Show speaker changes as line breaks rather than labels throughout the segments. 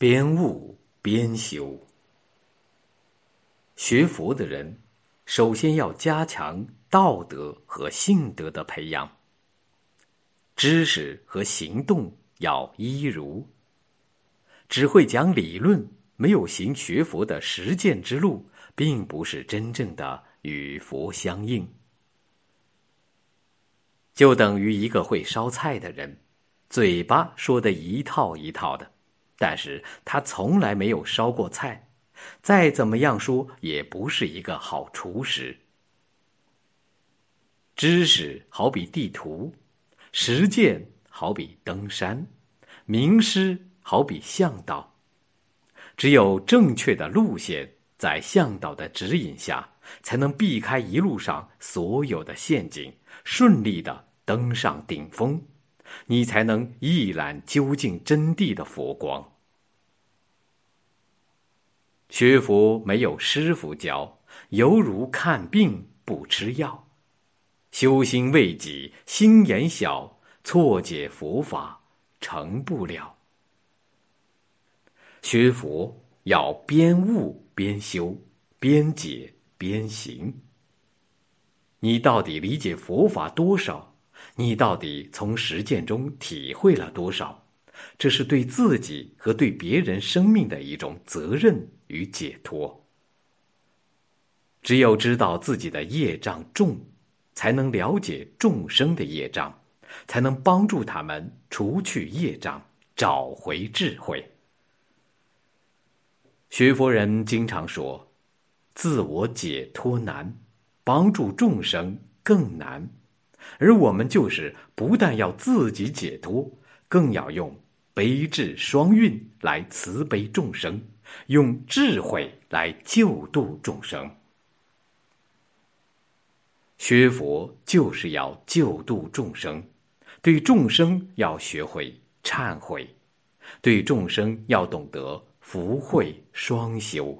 边悟边修。学佛的人，首先要加强道德和性德的培养，知识和行动要一如。只会讲理论，没有行学佛的实践之路，并不是真正的与佛相应。就等于一个会烧菜的人，嘴巴说的一套一套的，但是他从来没有烧过菜，再怎么样说也不是一个好厨师。知识好比地图，实践好比登山，名师好比向导。只有正确的路线，在向导的指引下，才能避开一路上所有的陷阱，顺利地登上顶峰，你才能一览究竟真谛的佛光。学佛没有师傅教，犹如看病不吃药。修心为己，心眼小，错解佛法，成不了。学佛要边悟边修，边解边行。你到底理解佛法多少？你到底从实践中体会了多少？这是对自己和对别人生命的一种责任与解脱。只有知道自己的业障重，才能了解众生的业障，才能帮助他们除去业障，找回智慧。学佛人经常说，自我解脱难，帮助众生更难。而我们就是不但要自己解脱，更要用悲智双运来慈悲众生，用智慧来救度众生。学佛就是要救度众生，对众生要学会忏悔，对众生要懂得福慧双修。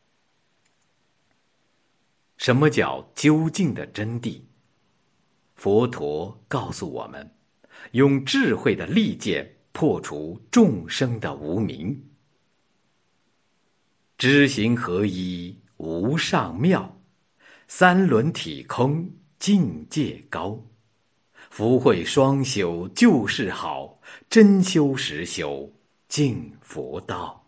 什么叫究竟的真谛？佛陀告诉我们，用智慧的利剑破除众生的无明。知行合一，无上妙，三轮体空，境界高。福慧双修就是好，真修实修净佛道。